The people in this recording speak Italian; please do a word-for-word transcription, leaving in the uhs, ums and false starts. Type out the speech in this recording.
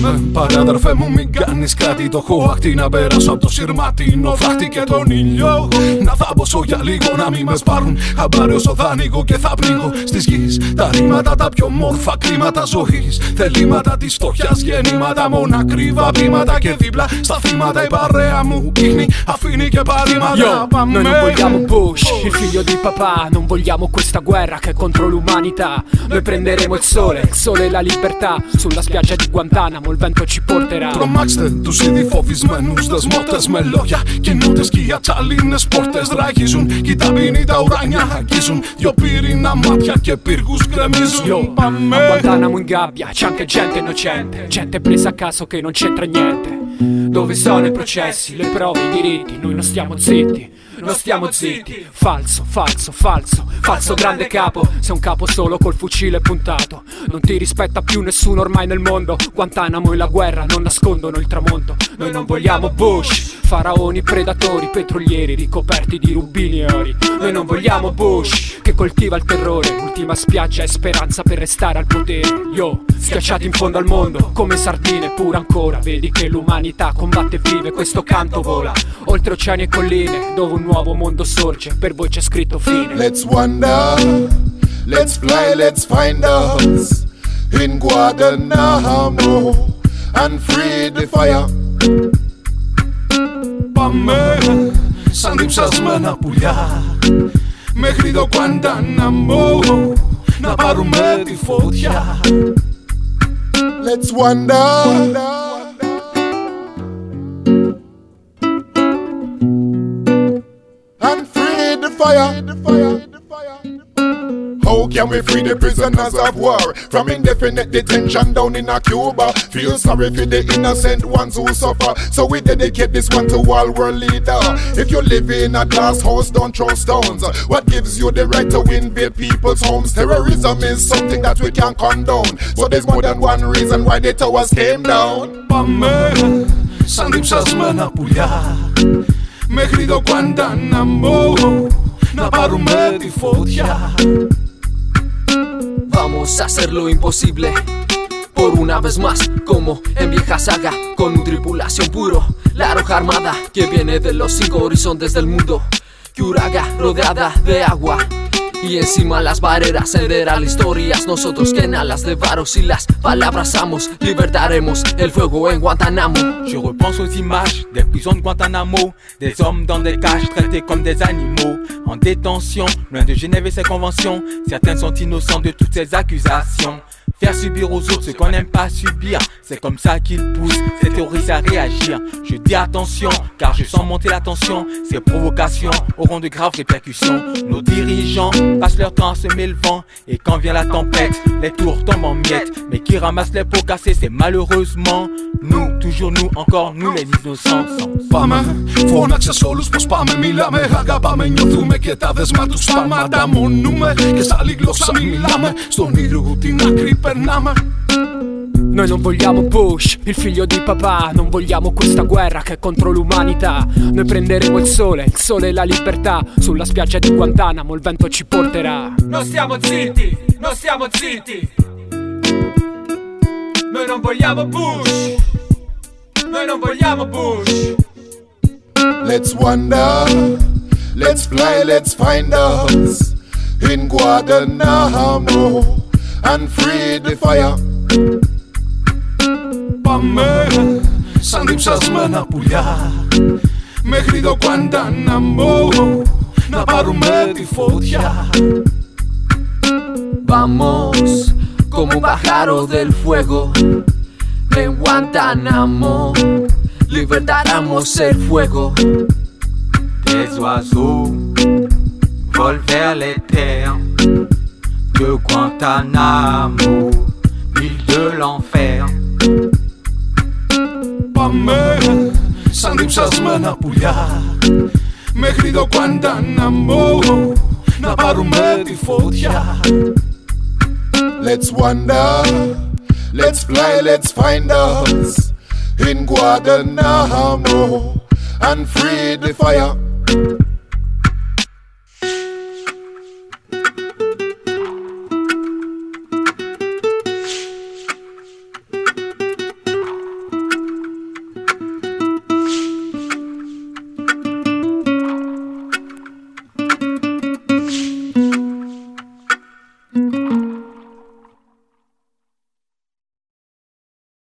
Πάμε, πάρε αδερφέ μου, μην κάνεις κάτι. Το έχω αχτή να περάσω από το σειρματίνο φράχτη και τον ήλιο. Να θάμπωσω για λίγο, να μην με σπάρουν χαμπάρι όσο θα ανοίγω και θα πνίγω στις γης. Τα ρήματα, τα πιο μόρφα κλίματα ζωής. Θελήματα της φτώχειας, γεννήματα, μονακρίβα βήματα. Και δίπλα στα θύματα η παρέα μου πίνει, αφήνει και παρήματα. Yo, noi non vogliamo Bush, il figlio di papà. Non vogliamo questa guerra che è contro l'umanità. Noi prenderemo il sole, il sole e la libertà. Sulla spiaggia di Guantanamo il vento ci porterà. Τρομάξτε τους ήδη φοβισμένους δεσμότες με λόγια. Κινούνται σκιά, τσαλίνες πόρτες ράγιζουν. Κι τα πίνει τα ουράνια αγγίζουν. Δυο πύρινα μάτια και πύργους γκρεμίζουν. Yo, a Guantanamo in gabbia c'è anche gente innocente. Gente presa a caso che non c'entra niente. Dove sono i processi, le prove, i diritti? Noi non stiamo zitti, non stiamo zitti. Falso, falso, falso, falso grande capo. Sei un capo solo col fucile puntato. Non ti rispetta più nessuno ormai nel mondo. Guantanamo e la guerra non nascondono il tramonto. Noi non vogliamo Bush, faraoni, predatori, petrolieri ricoperti di rubini e ori. Noi non vogliamo Bush, che coltiva il terrore. Ultima spiaggia e speranza per restare al potere. Yo, schiacciati in fondo al mondo, come sardine pure ancora. Vedi che l'umanità combatte e vive, questo canto vola oltre oceani e colline, dove un nuovo mondo sorge. Per voi c'è scritto fine. Let's wander, let's fly, let's find us in Guantanamo and free the fire. Πάμε σαν διψασμένα πουλιά μέχρι το Guantanamo να πάρουμε τη φωτιά. Let's wander, and free the fire. How can we free the prisoners of war from indefinite detention down in a Cuba? Feel sorry for the innocent ones who suffer, so we dedicate this one to all world leader. If you live in a glass house, don't throw stones. What gives you the right to invade people's homes? Terrorism is something that we can't condone, so there's more than one reason why the towers came down. Πάμε σαν διψασμένα πουλιά μέχρι το Guantanamo να πάρουμε τη φωτιά. Vamos a hacer lo imposible por una vez más, como en vieja saga, con un tripulación puro, la roja armada que viene de los cinco horizontes del mundo. Kyuraga rodeada de agua y encima las barreras cederá las historias. Nosotros que en alas de varos y las palabras amos, libertaremos el fuego en Guantanamo. Je repense aux images des prisons de Guantanamo, des hommes dans des cages traités comme des animaux, en détention, loin de Genève et ses conventions. Certains sont innocents de toutes ces accusations. Faire subir aux autres ce qu'on n'aime pas subir, c'est comme ça qu'ils poussent ces terroristes à réagir. Je dis attention, car je sens monter la tension. Ces provocations auront de graves répercussions. Nos dirigeants passent leur temps à semer le vent, et quand vient la tempête, les tours tombent en miettes. Mais qui ramasse les pots cassés, c'est malheureusement nous, toujours nous, encore nous les innocents. Πάμε, φώναξες όλους πως πάμε, μιλάμε, αγαπάμε, νιώθουμε και τα δεσμά τους πάμε. Ανταμονούμε και σ' άλλη γλώσσα μη μιλάμε, στον ήρου την άκρη περνάμε. Noi non vogliamo Bush, il figlio di papà. Non vogliamo questa guerra che è contro l'umanità. Noi prenderemo il sole, il sole e la libertà. Sulla spiaggia di Guantanamo il vento ci porterà. Non stiamo zitti, non stiamo zitti. Noi non vogliamo Bush, noi non vogliamo Bush. Let's wander, let's fly, let's find us in Guantanamo and free the fire. Πάμε σαν διψασμένα πουλιά μέχρι το Guantanamo να πάρουμε τη φωτιά. Vamos como un pájaro del fuego en Guantanamo, libertaremos el fuego. Des oiseaux volent vers les terres de Guantanamo, l'île de l'enfer. Πάμε σαν διψασμένα πουλιά μέχρι το Guantanamo να πάρουμε τη φωτιά. Let's wander, let's fly, let's find us in Guantanamo and free the fire.